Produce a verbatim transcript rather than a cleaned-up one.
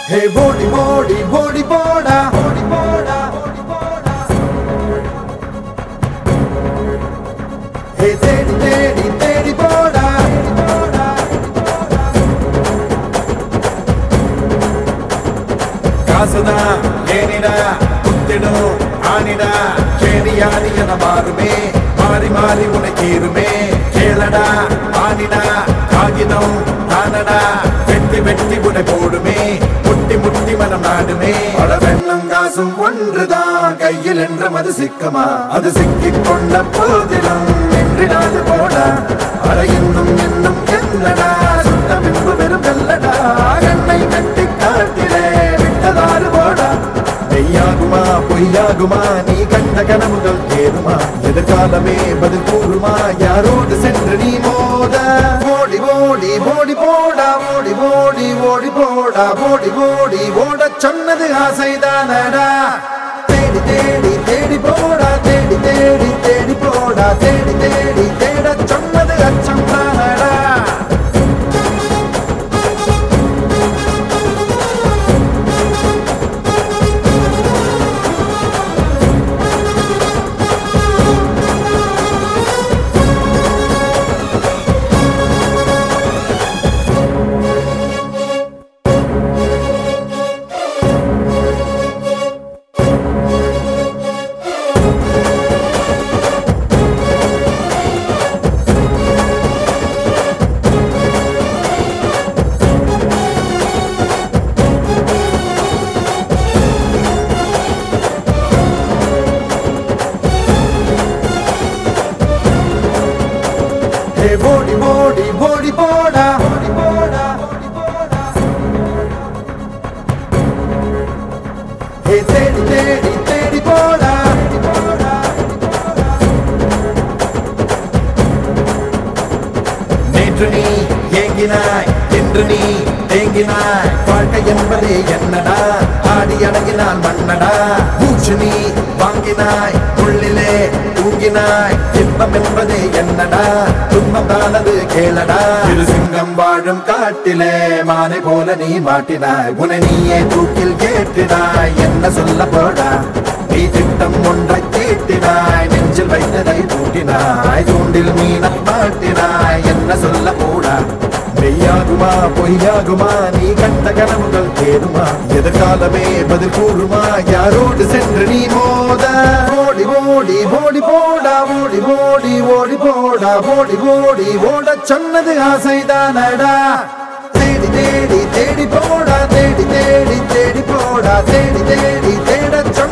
Hey, body, body, body, boda, body, boda, body, boda. Hey, teddy, teddy, teddy, boda, boda, boda. Kasada, yenida, kuttinu, anida, cheriyani yana marume, mari mari unakirume, kelada, anida, kagidam, tanada, vetti vetti unai podume. முட்டி முட்டி மனம் நாடுமே அடவெண்ணம் காசும் ஒன்றுதான் கையில் என்ற மது சிக்கமா அது சிக்கிக் கொண்ட போதிலும் நின்றிடாது போடா அட இன்னும் இன்னும் என்னடா சுட்ட பின்பு வெறும் வெல்லடா கண்ணை கட்டி காட்டிலே விட்டதாறு போடா மெய்யாகுமா பொய்யாகுமா நீ கண்ட கனவுகள் ஏறுமா எதிர்காலமே பதில் கூறுமா யாரோடு சென்று நீ மோத ஓடி ஓடி ஓடி போடா ஓடி ஓடி ஓடி போடா ஓடி ஓடி ஓட சொன்னது ஆசைதானடா தேடி தேடி தேடி போடா தேடி தேடி தேடி போடா தேடி தேடி தேட சொன்னது அச்சம் தானடா Hey, body, body, body, boda, body, boda, body, boda. Hey, teddy, teddy, teddy, boda, teddy, boda, teddy, boda. நேற்று நீ ஏங்கினாய் இன்று நீ தேங்கினாய் வாழ்க்கை என்பதே என்னடா ஆடி அடங்கினான் மன்னடா மூச்சு நீ வாங்கினாய் உள்ளிலே தூங்கினாய் இன்பம் என்பதே என்னடா துன்பம் தானது கேளடா இரு சிங்கம் வாழும் காட்டிலே மானை போல நீ மாட்டினாய் உன்னை நீயே தூக்கில் கேட்டினாய் என்ன சொல்ல போடா நீ திட்டம் ஒன்றை தீட்டினாய் நெஞ்சில் வைத்ததை பூட்டினாய் தூண்டில் மீனை மாட்டினாய் என்ன சொல்ல போடா மெய்யாகுமா பொய்யாகுமா நீ கண்ட கனவுகள் தேருமா எதிர்காலமே பதில் கூறுமா யாரோடு சென்று நீ மோத ஓடி ஓடி ஓடி போடா ஓடி ஓடி ஓடி போடா ஓடி ஓடி ஓட சொன்னது ஆசைதானடா தேடி தேடி தேடி போடா தேடி தேடி தேடி போடா தேடி தேடி தேட